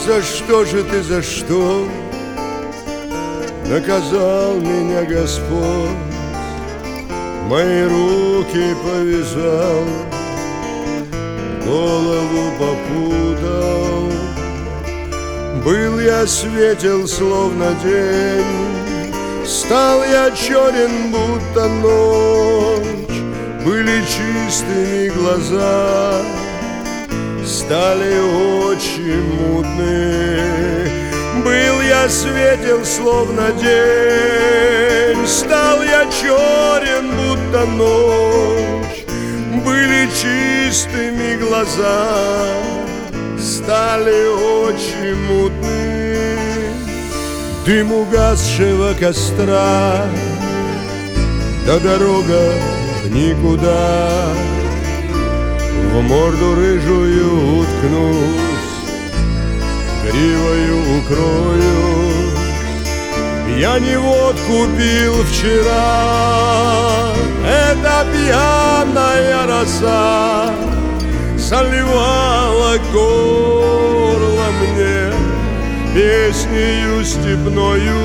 за что же ты, за что наказал меня Господь? Мои руки повязал, голову попутал. Был я светел, словно день, стал я черен, будто ночь. Были чистыми глаза, стали очи мутные. Был я светел, словно день, стал я черен, будто ночь. Были чистыми глаза, стали очи мутные. Дым угасшего костра, да дорога в никуда. В морду рыжую уткнусь, гривою укроюсь. Я не водку пил вчера, эта пьяная роса заливала горло мне песнею степною.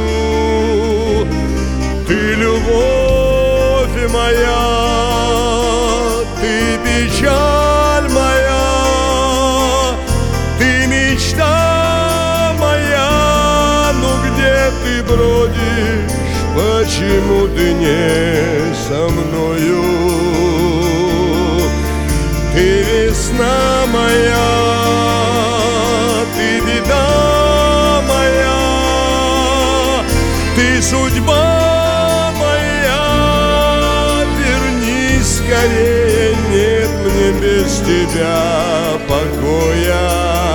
Ты любовь моя, ты печаль моя, ты мечта моя. Ну где ты бродишь, почему ты не со мною? Ты весна моя, ты беда моя, ты судьба моя. Вернись скорее, нет мне без тебя покоя.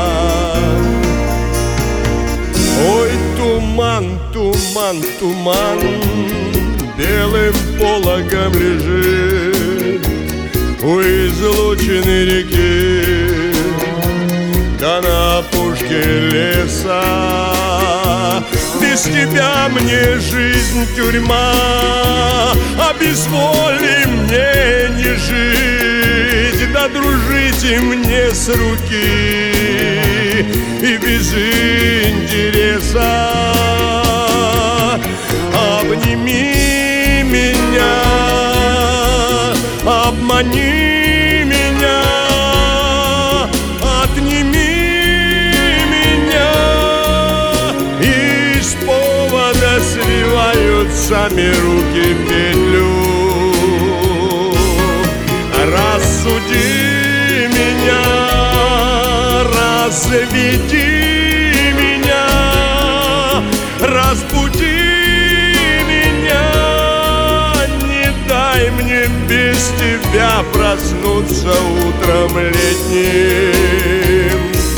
Ой, туман, туман, туман, белым пологом лежит у излучины реки, да на опушке леса. Без тебя мне жизнь тюрьма, а без воли мне не жить. Да дружите мне с руки и без интереса. Обними меня, обмани меня, отними меня. Из повода сливают сами руки петлю. Рассуди меня, разведи меня, разбуди меня. Не дай мне без тебя проснуться утром летним.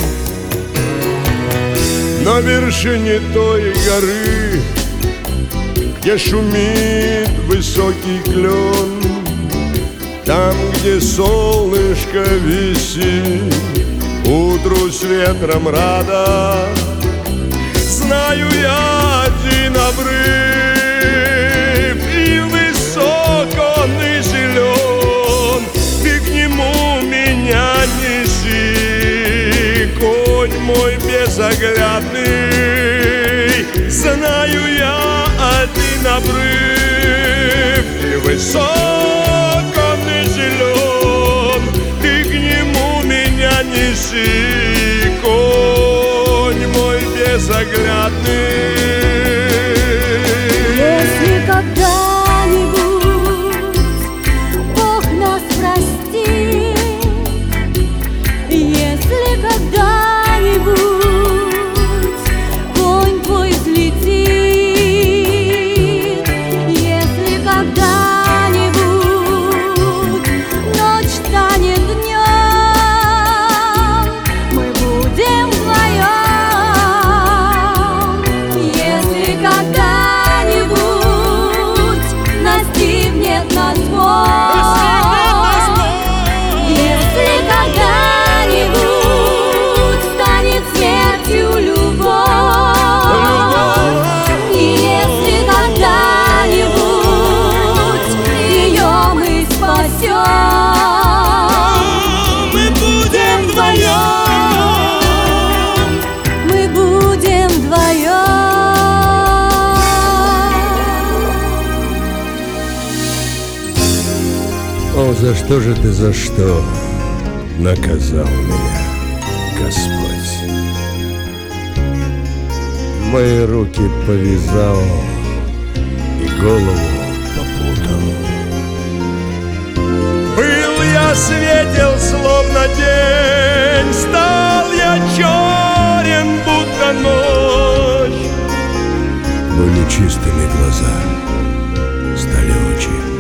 На вершине той горы, где шумит высокий клен, там, где солнышко висит, утру с ветром рада. Знаю я один обрыв, и высок он, и зелен. Ты к нему меня неси, конь мой безоглядный. Знаю я один обрыв, и высок он, и зелен. Ты к нему меня неси, конь мой безоглядный. Если когда-нибудь Бог нас простит, если когда-нибудь конь твой взлетит, если когда-нибудь ночь станет днем, мы будем вдвоем. думал, за что же ты, за что наказал меня, Господь. Мои руки повязал и голову попутал. Был я светел, словно день, стал я черен, будто ночь. Были чистыми глаза, стали очи